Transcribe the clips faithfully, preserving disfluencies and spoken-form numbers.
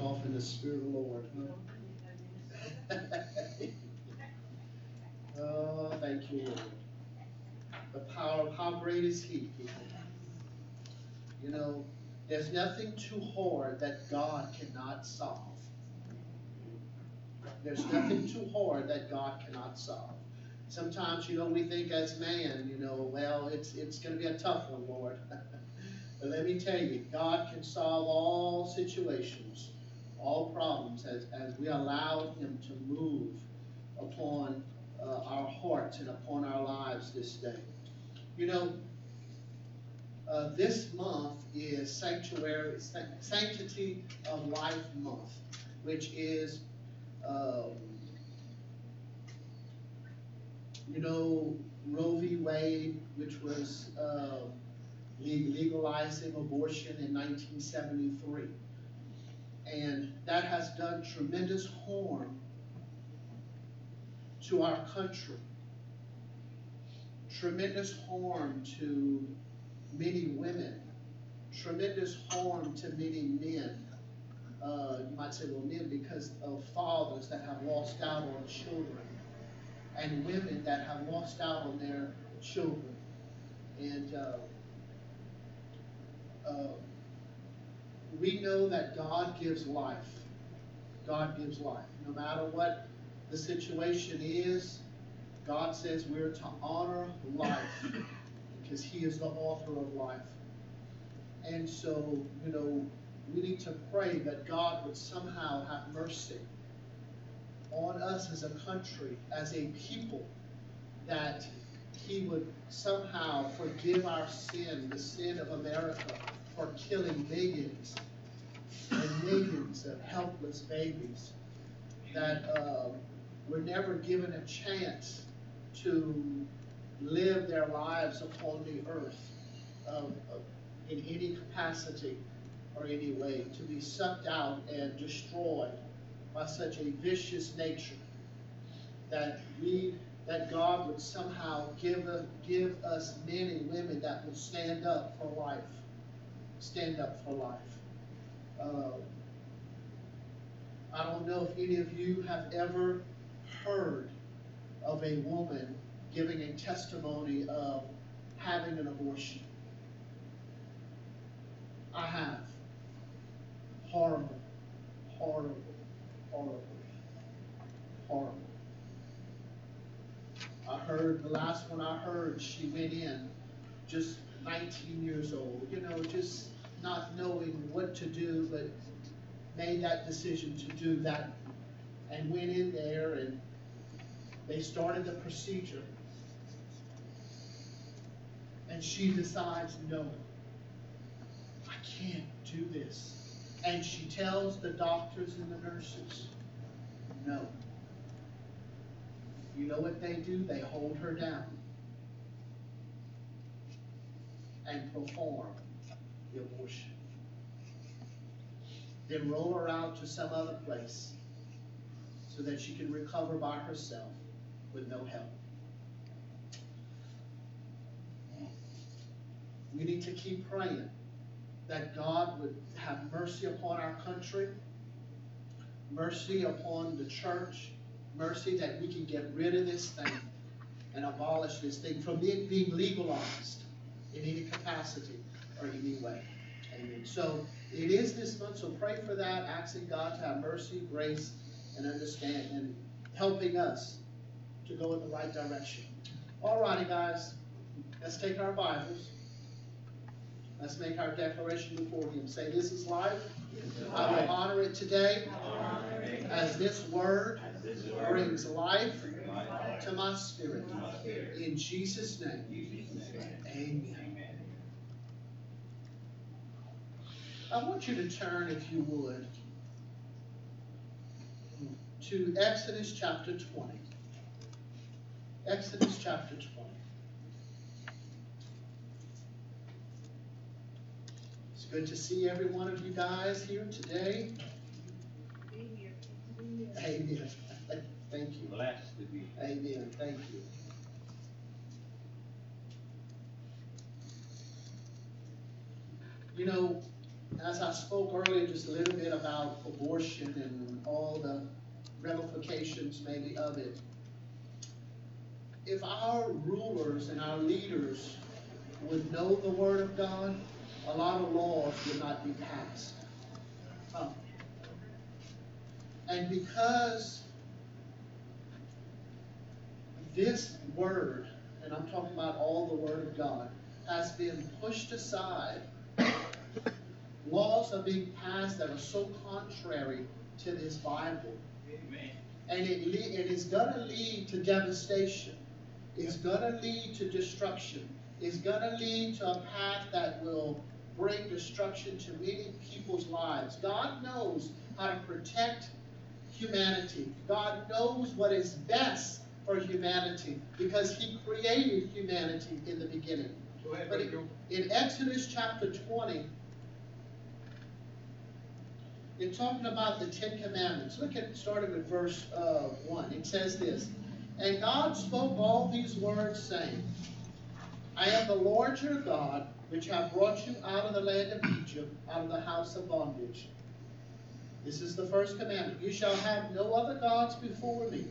off in the Spirit of the Lord. Huh? Oh, thank you, Lord. The power of how great is He, people. You know, there's nothing too hard that God cannot solve. There's nothing too hard that God cannot solve. Sometimes, you know, we think as man, you know, well, it's it's going to be a tough one, Lord. But let me tell you, God can solve all situations, all problems, as, as we allow Him to move upon uh, our hearts and upon our lives this day. You know, uh, this month is Sanctuary Sanctity of Life Month, which is, um, you know, Roe v. Wade, which was uh, legalizing abortion in nineteen seventy-three. And that has done tremendous harm to our country, tremendous harm to many women, tremendous harm to many men. Uh, you might say, well, men, because of fathers that have lost out on children, and women that have lost out on their children. And uh, uh, we know that God gives life. God gives life. No matter what the situation is, God says we're to honor life because He is the author of life. And so, you know, we need to pray that God would somehow have mercy on us as a country, as a people, that He would somehow forgive our sin, the sin of America, for killing millions and millions of helpless babies that uh, were never given a chance to live their lives upon the earth uh, uh, in any capacity or any way, to be sucked out and destroyed by such a vicious nature, that we that God would somehow give us, give us men and women that would stand up for life, stand up for life. Uh, I don't know if any of you have ever heard of a woman giving a testimony of having an abortion. I have. Horrible, horrible, horrible, horrible. I heard, the last one I heard, she went in just nineteen years old, you know, just not knowing what to do, but made that decision to do that, and went in there and they started the procedure. And she decides, no, I can't do this. And she tells the doctors and the nurses, no. You know what they do? They hold her down and perform the abortion. Then roll her out to some other place so that she can recover by herself with no help. We need to keep praying that God would have mercy upon our country, mercy upon the church, mercy that we can get rid of this thing and abolish this thing from it being legalized in any capacity or any way. Amen. So it is this month, so pray for that, asking God to have mercy, grace, and understand, and helping us to go in the right direction. All righty, guys, let's take our Bibles. Let's make our declaration before Him. Say, this is life. I will honor it today as this word brings life to my spirit. In Jesus' name, amen. I want you to turn, if you would, to Exodus chapter twenty. Exodus chapter twenty. It's good to see every one of you guys here today. Amen. Thank you. Blessed to be. Amen. Thank you. You know, as I spoke earlier just a little bit about abortion and all the ramifications maybe of it, if our rulers and our leaders would know the Word of God, a lot of laws would not be passed. Um, and because this Word, and I'm talking about all the Word of God, has been pushed aside, laws are being passed that are so contrary to this Bible. Amen. And it, le- it is going to lead to devastation. It's going to lead to destruction. It's going to lead to a path that will bring destruction to many people's lives. God knows how to protect humanity. God knows what is best for humanity because He created humanity in the beginning. Go ahead, but in, in Exodus chapter twenty, in talking about the Ten Commandments, look at starting with verse uh, one. It says this, "And God spoke all these words, saying, I am the Lord your God, which have brought you out of the land of Egypt, out of the house of bondage." This is the first commandment. "You shall have no other gods before me.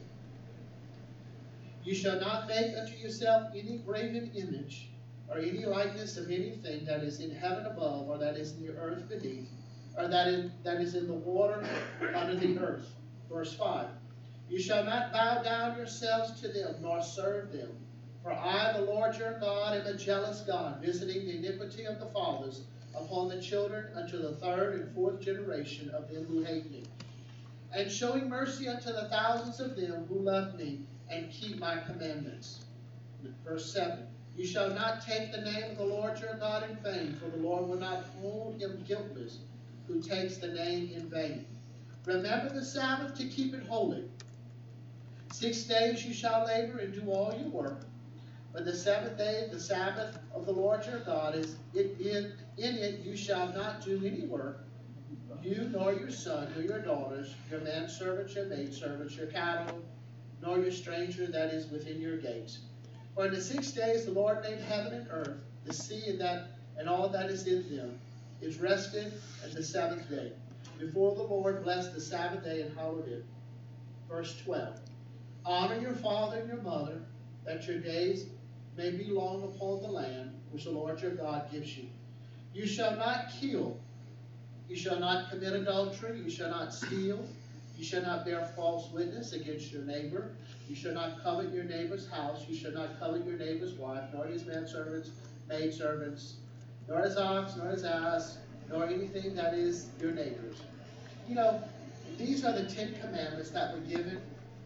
You shall not make unto yourself any graven image, or any likeness of anything that is in heaven above, or that is in the earth beneath, or that is, that is in the water under the earth." Verse five, "You shall not bow down yourselves to them, nor serve them. For I, the Lord your God, am a jealous God, visiting the iniquity of the fathers upon the children unto the third and fourth generation of them who hate me, and showing mercy unto the thousands of them who love me and keep my commandments." Verse seven, "You shall not take the name of the Lord your God in vain, for the Lord will not hold him guiltless who takes the name in vain. Remember the Sabbath to keep it holy. Six days you shall labor and do all your work. But the seventh day, the Sabbath of the Lord your God, is it in, in it you shall not do any work, you nor your son, nor your daughters, your manservants, your maidservants, your cattle, nor your stranger that is within your gates. For in the six days the Lord made heaven and earth, the sea and that and all that is in them. Is rested at the seventh day. Before the Lord blessed the Sabbath day and hallowed it." Verse twelve, "Honor your father and your mother, that your days may be long upon the land which the Lord your God gives you. You shall not kill. You shall not commit adultery. You shall not steal. You shall not bear false witness against your neighbor. You shall not covet your neighbor's house. You shall not covet your neighbor's wife, nor his manservants, maidservants, nor his ox, nor his ass, nor anything that is your neighbor's." You know, these are the Ten Commandments that were given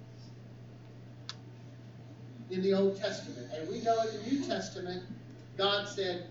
in the Old Testament. And we know in the New Testament, God said,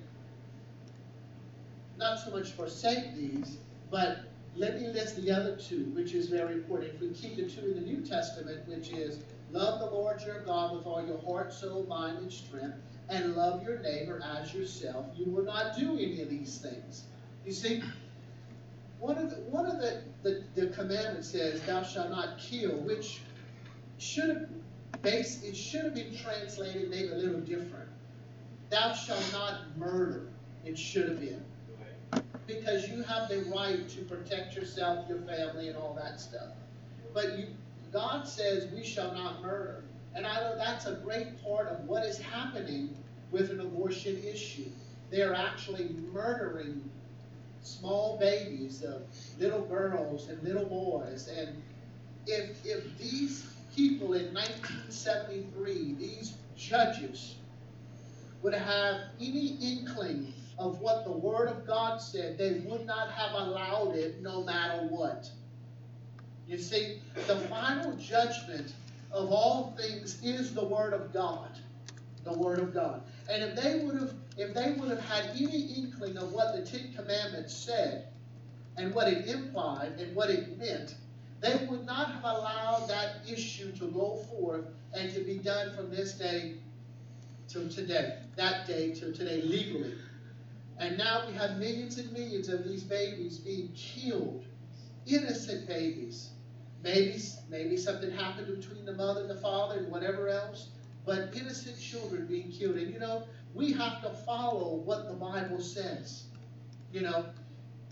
not so much forsake these, but let me list the other two, which is very important. If we keep the two in the New Testament, which is love the Lord your God with all your heart, soul, mind, and strength, and love your neighbor as yourself, you will not do any of these things. You see, one of the, one of the, the, the commandments says, "Thou shalt not kill," which should have base, it should have been translated maybe a little different. "Thou shalt not murder," it should have been. Because you have the right to protect yourself, your family, and all that stuff. But you, God says we shall not murder. And I know that's a great part of what is happening with an abortion issue. They are actually murdering small babies, uh, little girls and little boys. And if, if these people in nineteen seventy-three, these judges, would have any inkling of what the Word of God said, they would not have allowed it no matter what. You see, the final judgment of all things is the Word of God. The Word of God. And if they would have, if they would have had any inkling of what the Ten Commandments said, and what it implied, and what it meant, they would not have allowed that issue to go forth and to be done from this day till today, that day till today legally. And now we have millions and millions of these babies being killed, innocent babies. Maybe, maybe something happened between the mother and the father and whatever else, but innocent children being killed. And you know, we have to follow what the Bible says. You know,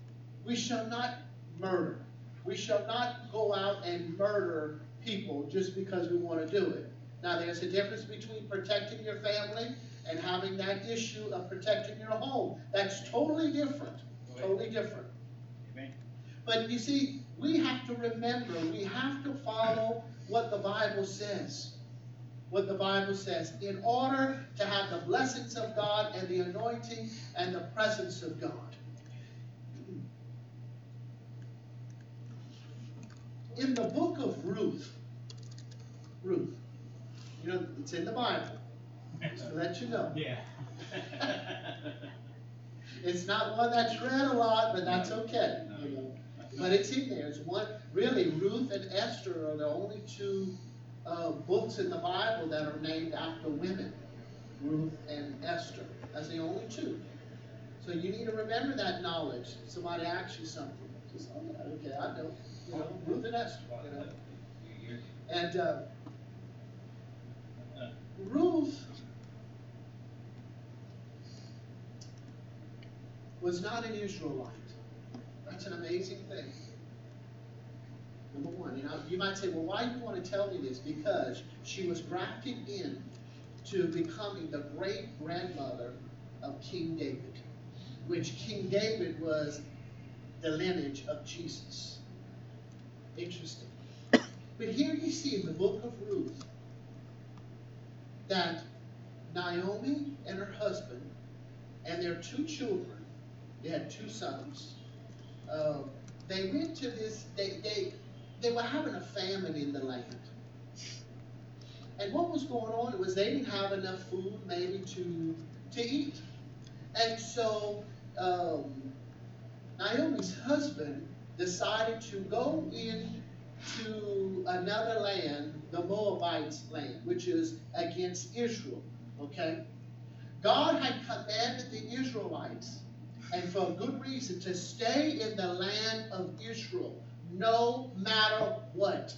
We shall not murder. We shall not go out and murder people just because we want to do it. Now, there's a difference between protecting your family and having that issue of protecting your home. That's totally different. Totally different. Amen. But you see, we have to remember, we have to follow what the Bible says. What the Bible says, in order to have the blessings of God and the anointing and the presence of God. In the book of Ruth, Ruth, you know, it's in the Bible, just to let you know. Yeah. It's not one that's read a lot, but that's okay. You know. But it's in there. It's one, really, Ruth and Esther are the only two uh, books in the Bible that are named after women. Ruth and Esther. That's the only two. So you need to remember that knowledge. Somebody asks you something. Just, oh yeah, okay, I know. You know, Ruth and Esther. You know. And uh, Ruth was not an Israelite. That's an amazing thing. Number one, you know, you might say, well, why do you want to tell me this? Because she was grafted in to becoming the great grandmother of King David, which King David was the lineage of Jesus. Interesting. But here you see in the book of Ruth that Naomi and her husband and their two children, they had two sons, uh, they went to this, they, they, they were having a famine in the land. And what was going on? It was they didn't have enough food maybe to, to eat. And so um, Naomi's husband decided to go into another land, the Moabites' land, which is against Israel. Okay? God had commanded the Israelites, and for a good reason, to stay in the land of Israel, no matter what.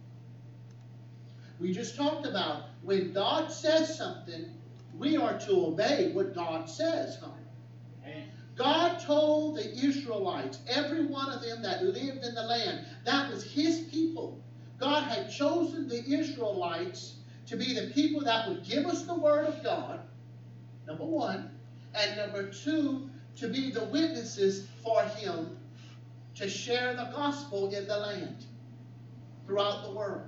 We just talked about when God says something, we are to obey what God says. Huh? God told the Israelites, every one of them that lived in the land, that was his people. God had chosen the Israelites to be the people that would give us the word of God, number one, and number two, to be the witnesses for him to share the gospel in the land throughout the world.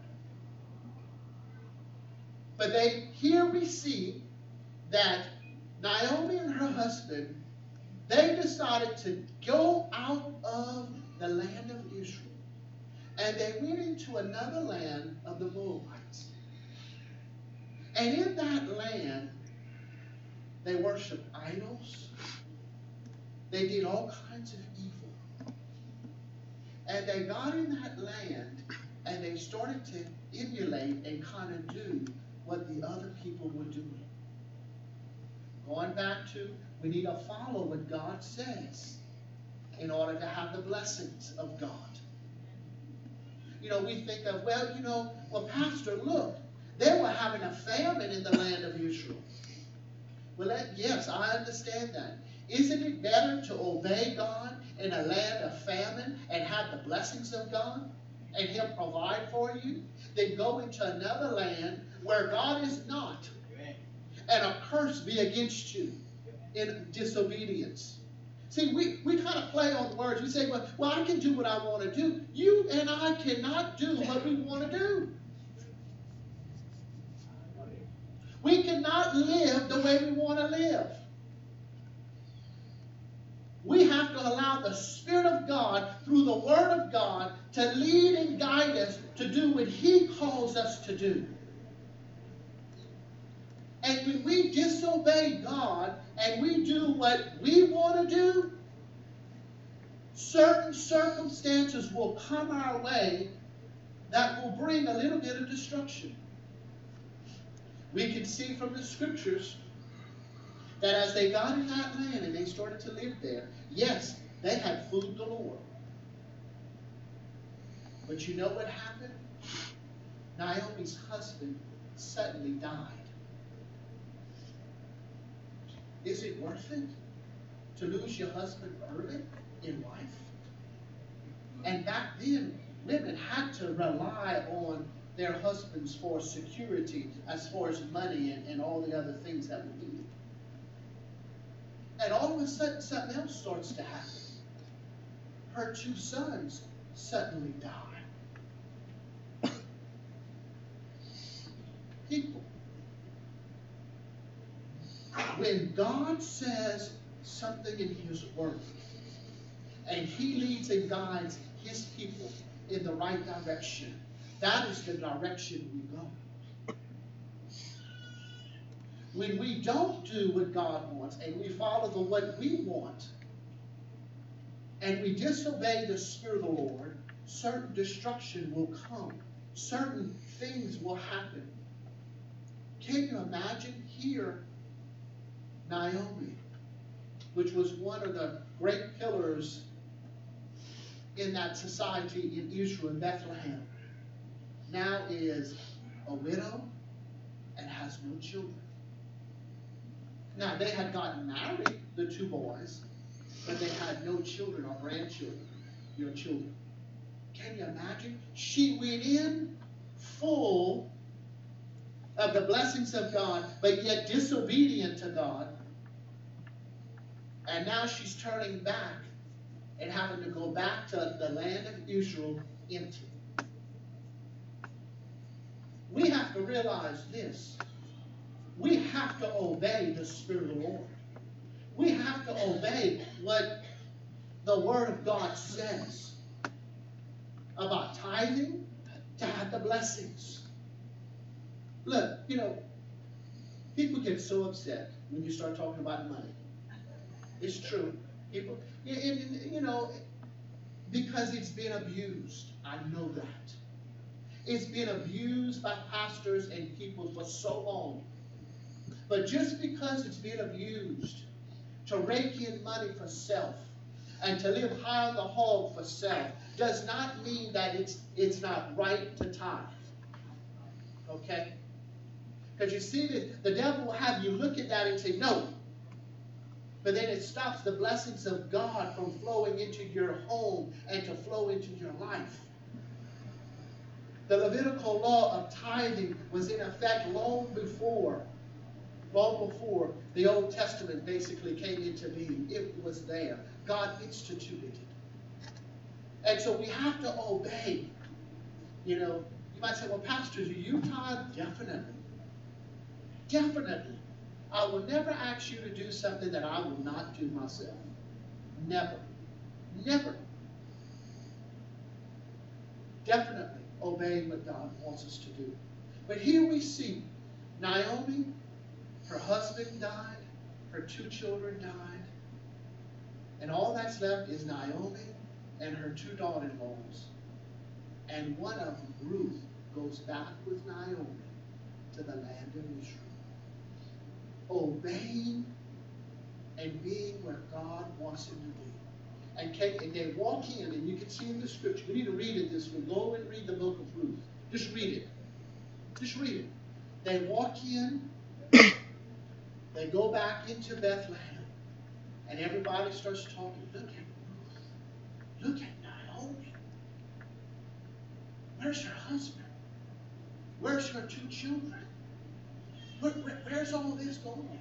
But they, here we see that Naomi and her husband, they decided to go out of the land of Israel. And they went into another land of the Moabites. And in that land, they worshiped idols. They did all kinds of evil. And they got in that land and they started to emulate and kind of do what the other people were doing. Going back to, we need to follow what God says in order to have the blessings of God. You know, we think of, well, you know, well, Pastor, look, they were having a famine in the land of Israel. Well, that, yes, I understand that. Isn't it better to obey God in a land of famine and have the blessings of God and him provide for you than go into another land where God is not and a curse be against you in disobedience? See, we, we kind of play on words. We say, well, well, I can do what I want to do. You and I cannot do what we want to do. We cannot live the way we want to live. We have to allow the Spirit of God, through the Word of God, to lead and guide us to do what he calls us to do. And when we disobey God and we do what we want to do, certain circumstances will come our way that will bring a little bit of destruction. We can see from the scriptures that as they got in that land and they started to live there, yes, they had food galore. But you know what happened? Naomi's husband suddenly died. Is it worth it to lose your husband early in life? And back then, women had to rely on their husbands for security as far as money and, and all the other things that we needed. And all of a sudden, something else starts to happen. Her two sons suddenly die. People, when God says something in His Word, and He leads and guides His people in the right direction, that is the direction we go. When we don't do what God wants and we follow the what we want, and we disobey the Spirit of the Lord, certain destruction will come. Certain things will happen. Can you imagine here, Naomi, which was one of the great pillars in that society in Israel, in Bethlehem, now is a widow and has no children. Now, they had gotten married, the two boys, but they had no children or grandchildren, your children. Can you imagine? She went in full of the blessings of God, but yet disobedient to God. And now she's turning back and having to go back to the land of Israel empty. We have to realize this. We have to obey the Spirit of the Lord. We have to obey what the Word of God says about tithing to have the blessings. Look, you know, people get so upset when you start talking about money. It's true. People, you know, because it's been abused. I know that. It's been abused by pastors and people for so long. But just because it's been abused to rake in money for self and to live high on the hog for self does not mean that it's it's not right to tithe. Okay? Because you see, that the devil will have you look at that and say, no. But then it stops the blessings of God from flowing into your home and to flow into your life. The Levitical law of tithing was in effect long before, long before the Old Testament basically came into being. It was there. God instituted it. And so we have to obey. You know, you might say, well, Pastor, do you tithe? Definitely. Definitely. I will never ask you to do something that I will not do myself. Never. Never. Definitely obeying what God wants us to do. But here we see Naomi, her husband died, her two children died, and all that's left is Naomi and her two daughter-in-laws. And one of them, Ruth, goes back with Naomi to the land of Israel. Obeying and being where God wants him to be. And, Kate, and they walk in, and you can see in the scripture, we need to read it this week. Go and read the book of Ruth. Just read it. Just read it. They walk in, they go back into Bethlehem, and everybody starts talking. Look at Ruth. Look at Naomi. Where's her husband? Where's her two children? Where, where, where's all this going?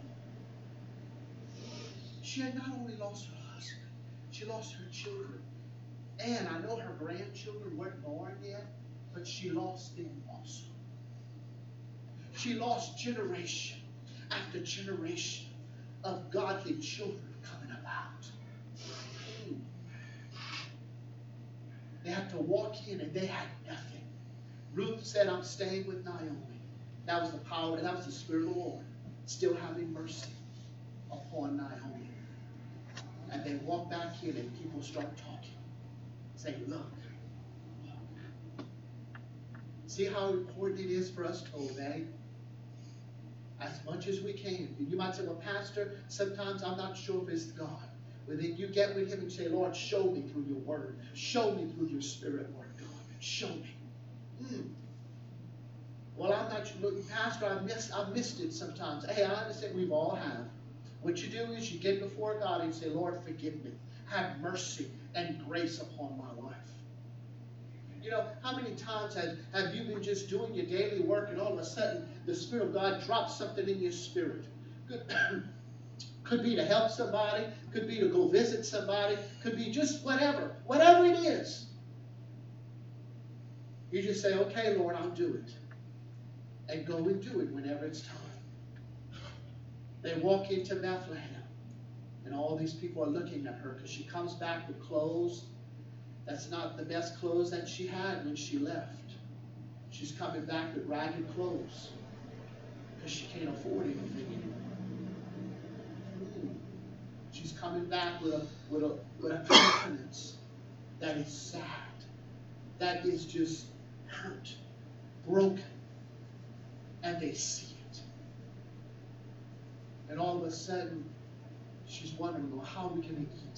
She had not only lost her husband, she lost her children. And I know her grandchildren weren't born yet, but she lost them also. She lost generation after generation of godly children coming about. They had to walk in and they had nothing. Ruth said, I'm staying with Naomi. That was the power, that was the Spirit of the Lord, still having mercy upon Naomi. And they walk back in and people start talking. Say, look. See how important it is for us to obey? As much as we can. And you might say, well, Pastor, sometimes I'm not sure if it's God. Well, then you get with him and say, Lord, show me through your word. Show me through your Spirit, Lord God. Show me. Mm. Well, I'm not sure. Look, Pastor, I missed, I missed it sometimes. Hey, I understand we all have. What you do is you get before God and say, Lord, forgive me. Have mercy and grace upon my life. You know, how many times have, have you been just doing your daily work and all of a sudden the Spirit of God drops something in your spirit? Could, could be to help somebody, could be to go visit somebody, could be just whatever, whatever it is. You just say, okay, Lord, I'll do it. And go and do it whenever it's time. They walk into Bethlehem, and all these people are looking at her because she comes back with clothes. That's not the best clothes that she had when she left. She's coming back with ragged clothes because she can't afford anything anymore. She's coming back with a, with a, with a countenance that is sad, that is just hurt, broken, and they see it. And all of a sudden, she's wondering, well, how are we going to eat?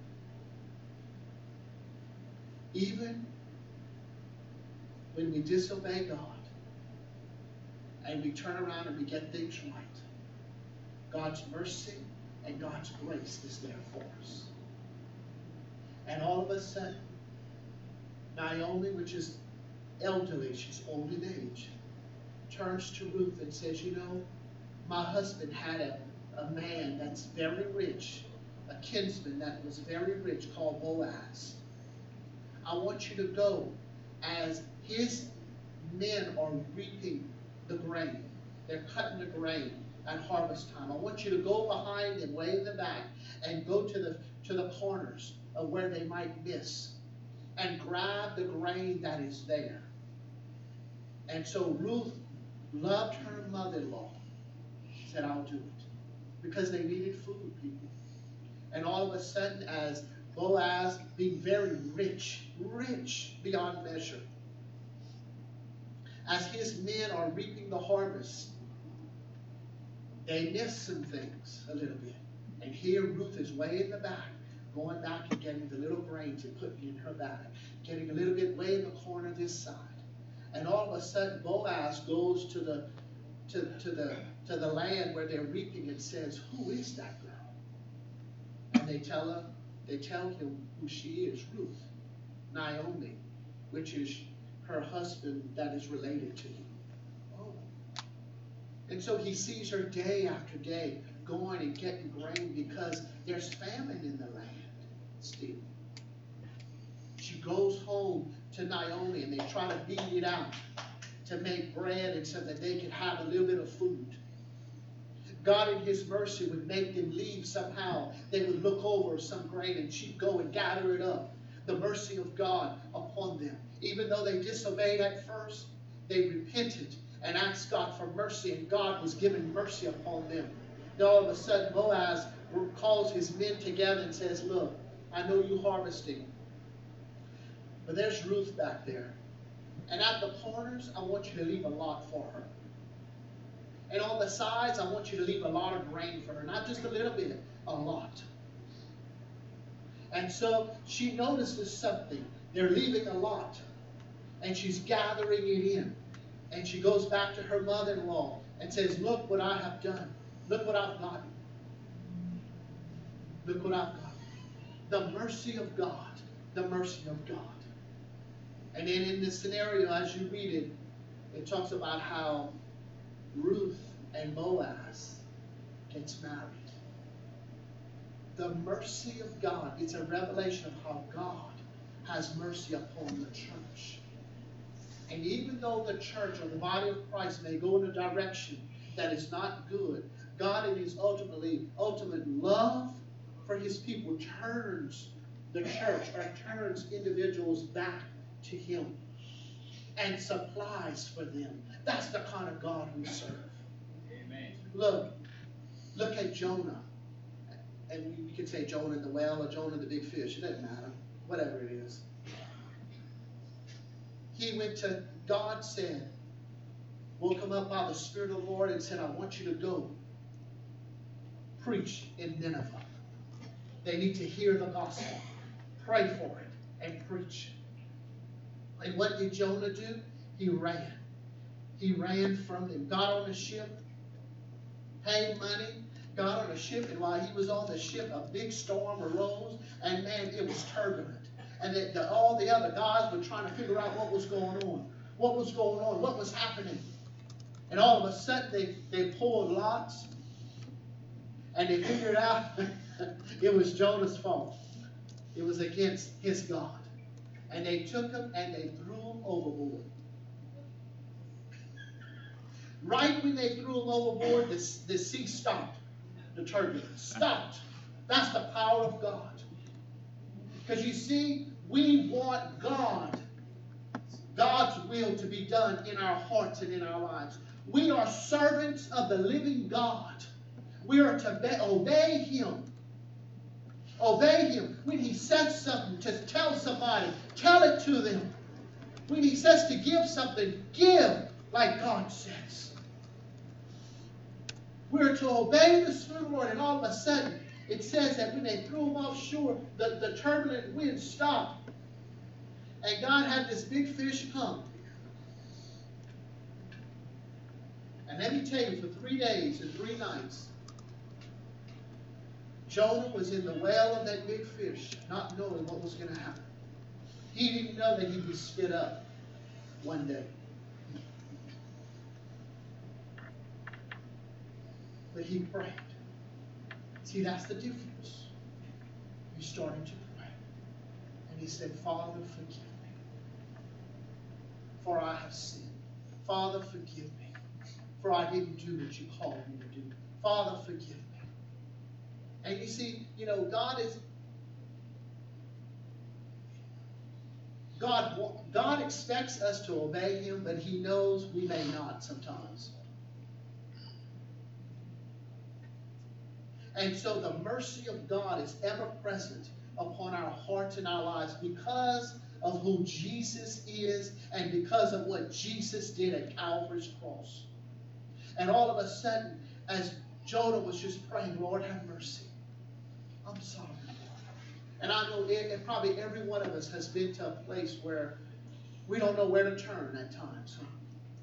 Even when we disobey God and we turn around and we get things right, God's mercy and God's grace is there for us. And all of a sudden, Naomi, which is elderly, she's old in age, turns to Ruth and says, you know, my husband had a, a man that's very rich, a kinsman that was very rich called Boaz. I want you to go as his men are reaping the grain. They're cutting the grain at harvest time. I want you to go behind and way in the back and go to the to the corners of where they might miss and grab the grain that is there. And so Ruth loved her mother-in-law. Said, I'll do it. Because they needed food, people. And all of a sudden, as Boaz, being very rich, rich beyond measure, as his men are reaping the harvest, they miss some things a little bit. And here Ruth is way in the back, going back and getting the little grains and putting in her bag, getting a little bit way in the corner this side. And all of a sudden, Boaz goes to the to, to the to the land where they're reaping and says, who is that girl? And they tell her, they tell him who she is, Ruth, Naomi, which is her husband that is related to him. Oh. And so he sees her day after day going and getting grain because there's famine in the land still. She goes home to Naomi and they try to beat it out to make bread and so that they could have a little bit of food. God in his mercy would make them leave somehow. They would look over some grain and she'd go and gather it up. The mercy of God upon them. Even though they disobeyed at first, they repented and asked God for mercy, and God was giving mercy upon them. Then all of a sudden, Boaz calls his men together and says, look, I know you're harvesting, but there's Ruth back there. And at the corners, I want you to leave a lot for her. And on the sides, I want you to leave a lot of grain for her. Not just a little bit, a lot. And so she notices something. They're leaving a lot. And she's gathering it in. And she goes back to her mother-in-law and says, look what I have done. Look what I've gotten. Look what I've gotten. The mercy of God. The mercy of God. And then in this scenario, as you read it, it talks about how Ruth and Boaz gets married. The mercy of God. It's a revelation of how God has mercy upon the church. And even though the church or the body of Christ may go in a direction that is not good, God in his ultimately ultimate love for his people turns the church or turns individuals back to him and supplies for them. That's the kind of God we serve. Amen. Look, look at Jonah. And you can say Jonah in the well or Jonah in the big fish. It doesn't matter. Whatever it is. He went to, God said, woke him up by the Spirit of the Lord and said, I want you to go preach in Nineveh. They need to hear the gospel. Pray for it and preach. And what did Jonah do? He ran. He ran from them. Got on a ship, paid money, got on a ship, and while he was on the ship, a big storm arose, and man, it was turbulent. And the, the, all the other guys were trying to figure out what was going on. What was going on? What was happening? And all of a sudden, they, they pulled lots. And they figured out it was Jonah's fault. It was against his God. And they took him and they threw him overboard. Right when they threw him overboard, the, the sea stopped. The turbulence stopped. That's the power of God. Because you see, we want God, God's will to be done in our hearts and in our lives. We are servants of the living God. We are to obey Him. Obey Him. When He says something to tell somebody, tell it to them. When He says to give something, give like God says. We're to obey the Spirit of the Lord, and all of a sudden, it says that when they threw him offshore, the, the turbulent wind stopped. And God had this big fish come. And let me tell you, for three days and three nights, Jonah was in the well of that big fish, not knowing what was going to happen. He didn't know that he'd be spit up one day. But he prayed. See, that's the difference. He started to pray. And he said, Father, forgive me. For I have sinned. Father, forgive me. For I didn't do what you called me to do. Father, forgive me. And you see, you know, God is... God, God expects us to obey Him, but He knows we may not sometimes. And so the mercy of God is ever present upon our hearts and our lives because of who Jesus is and because of what Jesus did at Calvary's cross. And all of a sudden, as Jonah was just praying, Lord, have mercy. I'm sorry, Lord. And I know it, it probably every one of us has been to a place where we don't know where to turn at times. Huh?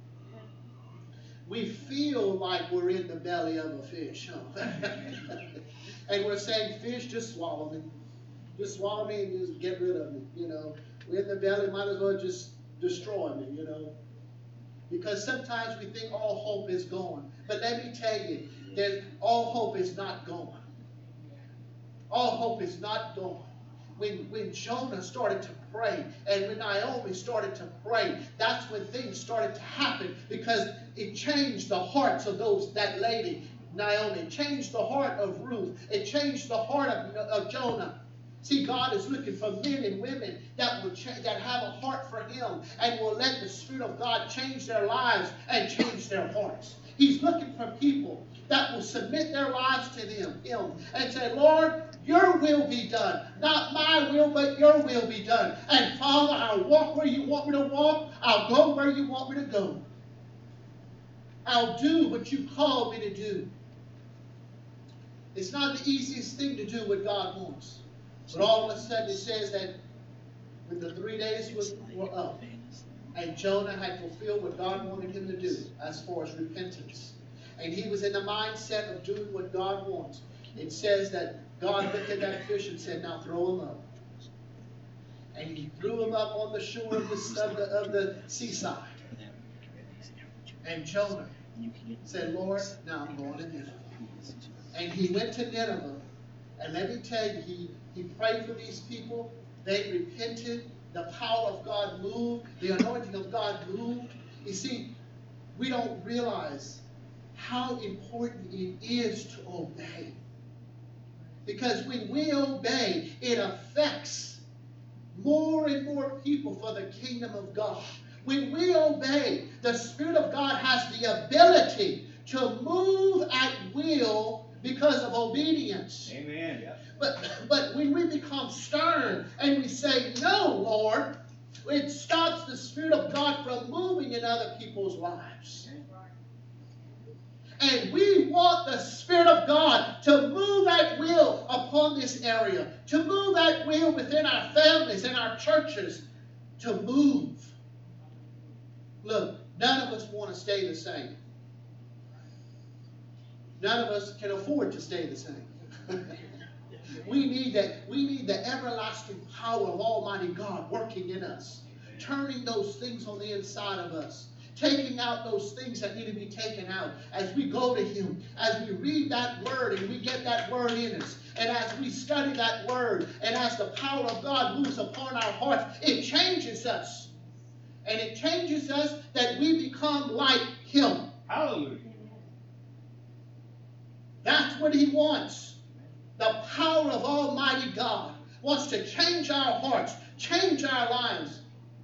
We feel like we're in the belly of a fish. Huh? And we're saying, fish, just swallow me. Just swallow me and just get rid of me. You know, we're in the belly, might as well just destroy me, you know. Because sometimes we think all hope is gone. But let me tell you, that all hope is not gone. All hope is not gone. When, when Jonah started to pray and when Naomi started to pray, that's when things started to happen because it changed the hearts of those, that lady, Naomi. It changed the heart of Ruth. It changed the heart of, of Jonah. See, God is looking for men and women that will cha- that have a heart for Him and will let the Spirit of God change their lives and change their hearts. He's looking for people that will submit their lives to them, Him and say, Lord, your will be done. Not my will, but your will be done. And Father, I'll walk where you want me to walk. I'll go where you want me to go. I'll do what you called me to do. It's not the easiest thing to do what God wants. But all of a sudden it says that when the three days was, were up, and Jonah had fulfilled what God wanted him to do as far as repentance. And he was in the mindset of doing what God wants. It says that God looked at that fish and said, now throw him up. And He threw him up on the shore of the, of the, of the seaside. And Jonah said, Lord, now I'm going to Nineveh. And he went to Nineveh. And let me tell you, he, he prayed for these people. They repented. The power of God moved. The anointing of God moved. You see, we don't realize how important it is to obey. Because when we obey, it affects more and more people for the kingdom of God. When we obey, the Spirit of God has the ability to move at will because of obedience. Amen. Yeah. But, but when we become stern and we say, no, Lord, it stops the Spirit of God from moving in other people's lives. And we want the Spirit of God to move at will upon this area, to move at will within our families and our churches, to move. Look, none of us want to stay the same. None of us can afford to stay the same. We need that. We need the everlasting power of Almighty God working in us, turning those things on the inside of us, taking out those things that need to be taken out as we go to Him, as we read that Word and we get that Word in us, and as we study that Word, and as the power of God moves upon our hearts, it changes us. And it changes us that we become like Him. Hallelujah. That's what He wants. The power of Almighty God wants to change our hearts, change our lives.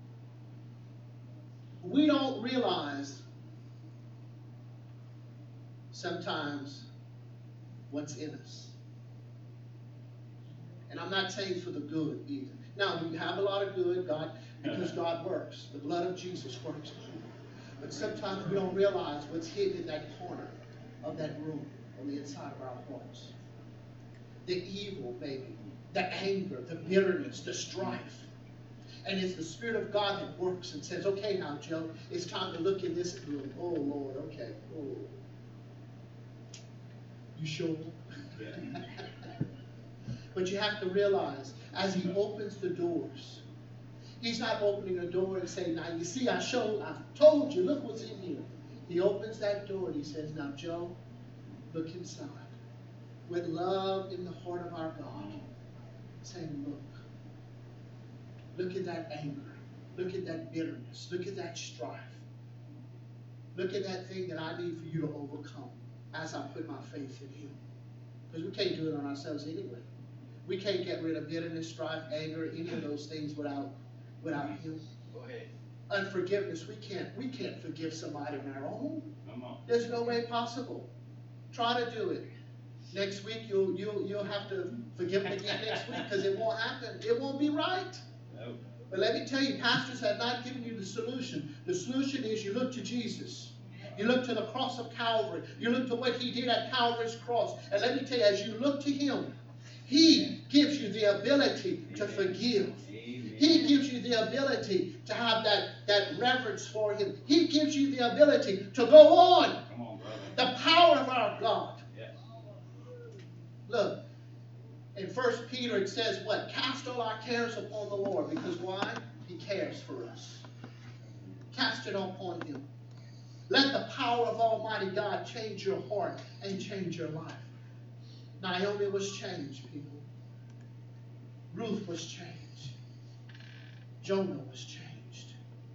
We don't realize sometimes what's in us. And I'm not saying for the good either. Now, we have a lot of good, God, because God works. The blood of Jesus works. But sometimes we don't realize what's hidden in that corner of that room on the inside of our hearts. The evil, maybe, the anger, the bitterness, the strife. And it's the Spirit of God that works and says, okay, now, Joe, it's time to look in this room. Oh, Lord, okay. Oh. You sure? Yeah. But you have to realize, as He opens the doors, He's not opening a door and saying, now, you see, I showed, I told you, look what's in here. He opens that door and He says, now, Joe, look inside. With love in the heart of our God, saying, look. Look at that anger. Look at that bitterness. Look at that strife. Look at that thing that I need for you to overcome as I put my faith in Him. Because we can't do it on ourselves anyway. We can't get rid of bitterness, strife, anger, any of those things without, without Him. Go ahead. Unforgiveness, we can't, we can't forgive somebody on our own. Come on. There's no way possible. Try to do it. Next week, you'll, you'll, you'll have to forgive them again next week because it won't happen. It won't be right. No. But let me tell you, pastors have not given you the solution. The solution is you look to Jesus. You look to the cross of Calvary. You look to what He did at Calvary's cross. And let me tell you, as you look to Him, He gives you the ability to forgive. Amen. He gives you the ability to have that, that reverence for Him. He gives you the ability to go on. Come on, brother. The power of our God. Yes. Look, in First Peter it says what? Cast all our cares upon the Lord. Because why? He cares for us. Cast it upon Him. Let the power of Almighty God change your heart and change your life. Naomi was changed, people. Ruth was changed. Jonah was changed.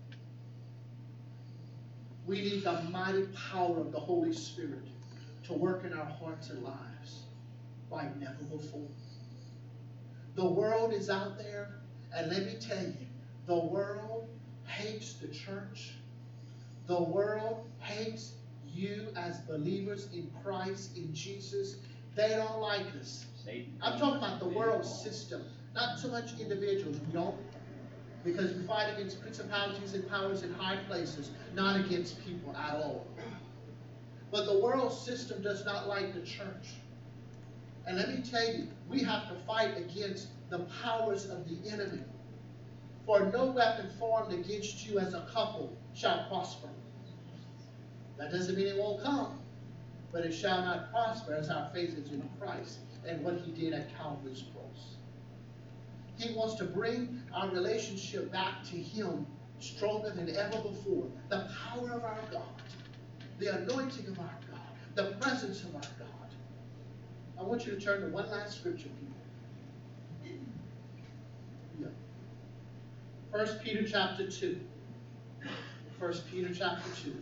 We need the mighty power of the Holy Spirit to work in our hearts and lives like never before. The world is out there, and let me tell you, the world hates the church. The world hates you as believers in Christ, in Jesus. They don't like us. Satan. I'm talking about the world system, not so much individuals. We don't, because we fight against principalities and powers in high places, not against people at all. But the world system does not like the church. And let me tell you, we have to fight against the powers of the enemy. For no weapon formed against you as a couple shall prosper. That doesn't mean it won't come, but it shall not prosper as our faith is in Christ and what He did at Calvary's cross. He wants to bring our relationship back to Him stronger than ever before. The power of our God, the anointing of our God, the presence of our God. I want you to turn to one last scripture, people. Yeah. First Peter chapter two. First Peter chapter two.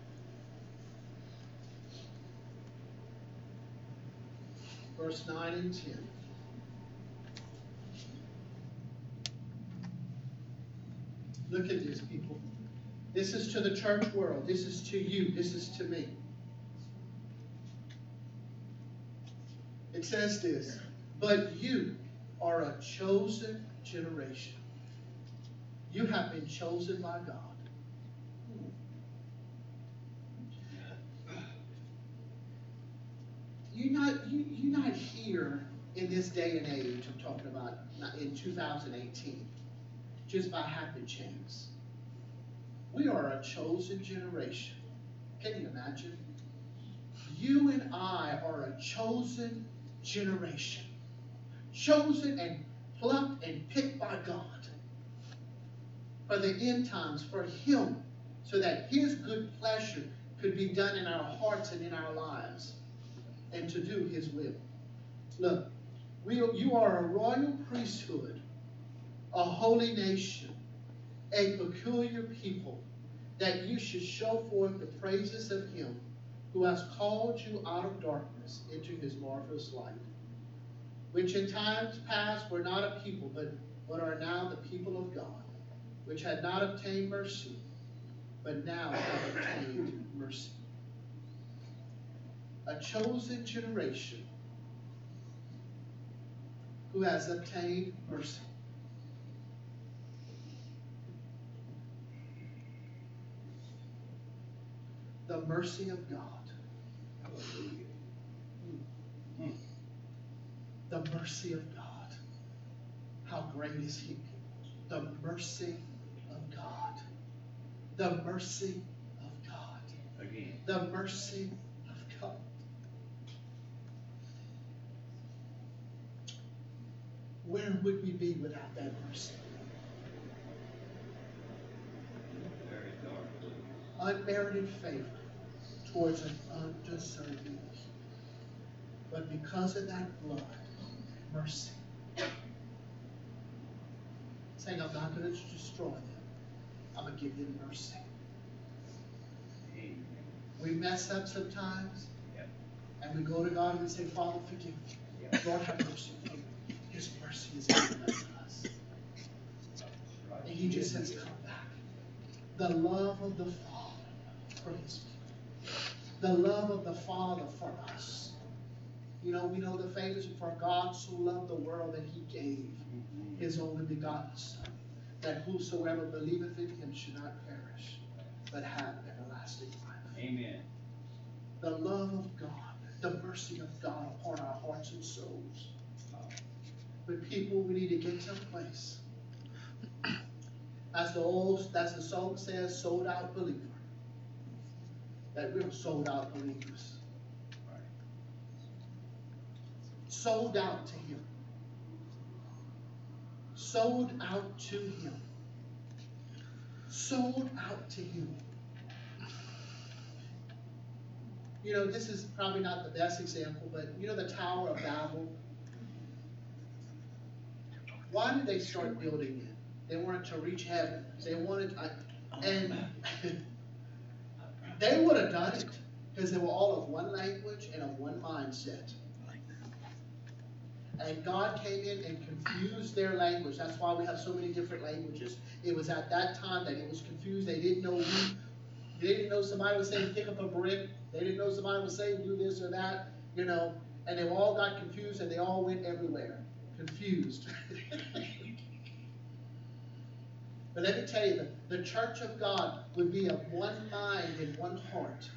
Verse nine and ten. Look at this, people. This is to the church world. This is to you. This is to me. It says this, but you are a chosen generation. You have been chosen by God. You're not, you, you're not here in this day and age, I'm talking about in two thousand eighteen, just by happen chance. We are a chosen generation. Can you imagine? You and I are a chosen generation. chosen and plucked and picked by God for the end times, for Him, so that His good pleasure could be done in our hearts and in our lives, and to do His will. Look, we, you are a royal priesthood, a holy nation, a peculiar people, that you should show forth the praises of Him who has called you out of darkness into His marvelous light, which in times past were not a people, but, but are now the people of God, which had not obtained mercy, but now have obtained mercy. A chosen generation who has obtained mercy. The mercy of God. Hallelujah. Mm. The mercy of God. How great is He? The mercy of God. The mercy of God. Again. The mercy of God. Where would we be without that mercy? Very dark. Unmerited favor towards an undeserving. But because of that blood, mercy. Saying, I'm not going to destroy them. I'm going to give them mercy. Amen. We mess up sometimes. Yep. And we go to God and we say, Father, forgive me. Yep. Lord, have mercy. His mercy is given unto us. And He just says, come back. The love of the Father for His people. The love of the Father for us. You know, we know the famous, for God so loved the world that He gave His only begotten Son, that whosoever believeth in Him should not perish, but have everlasting life. Amen. The love of God, the mercy of God upon our hearts and souls. But people, we need to get to a place, as the old, as the song says, sold out believer, that we're sold out believers. Right. Sold out to Him. Sold out to Him. Sold out to Him. You know, this is probably not the best example, but you know the Tower of Babel? Why did they start building it? They wanted to reach heaven. They wanted, I, and they would have done it because they were all of one language and of one mindset. And God came in and confused their language. That's why we have so many different languages. It was at that time that it was confused. They didn't know who, they didn't know somebody was saying pick up a brick. They didn't know somebody was saying do this or that, you know. And they all got confused and they all went everywhere. Confused. But let me tell you, the, the church of God would be of one mind and one heart.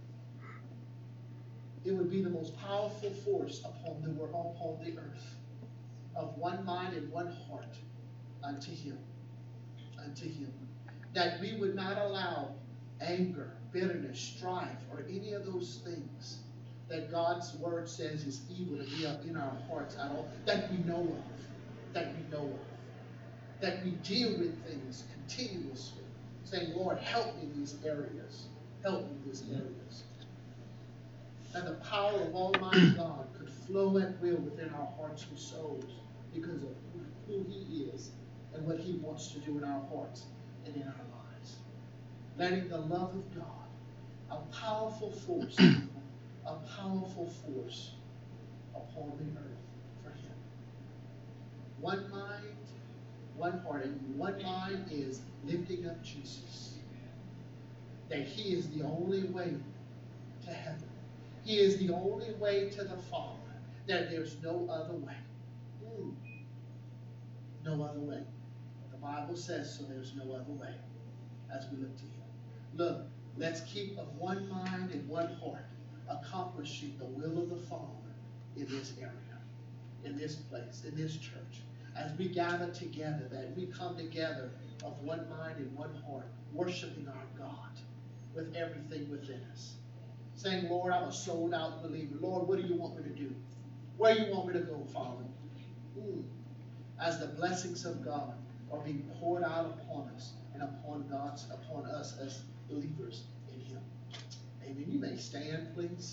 It would be the most powerful force upon the world, upon the earth, of one mind and one heart unto Him, unto Him. That we would not allow anger, bitterness, strife, or any of those things that God's word says is evil to be up in our hearts at all, that we know of, that we know of, that we deal with things continuously, saying, Lord, help me in these areas, help me in these areas. And the power of Almighty God could flow at will within our hearts and souls because of who He is and what He wants to do in our hearts and in our lives. Letting the love of God, a powerful force, a powerful force upon the earth for Him. One mind, one heart, and one mind is lifting up Jesus. That He is the only way to heaven. He is the only way to the Father. That there's no other way. Mm. No other way. The Bible says so. There's no other way as we look to Him. Look, let's keep of one mind and one heart, accomplishing the will of the Father in this area, in this place, in this church. As we gather together, that we come together of one mind and one heart, worshiping our God with everything within us. Saying, Lord, I'm a sold out believer. Lord, what do you want me to do? Where do you want me to go, Father? Mm. As the blessings of God are being poured out upon us and upon God's, upon us as believers in Him. Amen. You may stand, please.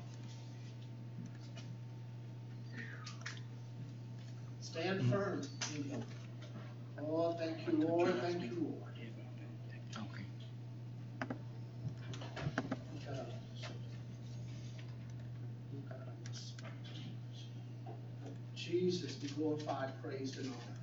Stand firm in Him. Oh, thank you, Lord. Thank you, Lord. Jesus be glorified, praised, and honored.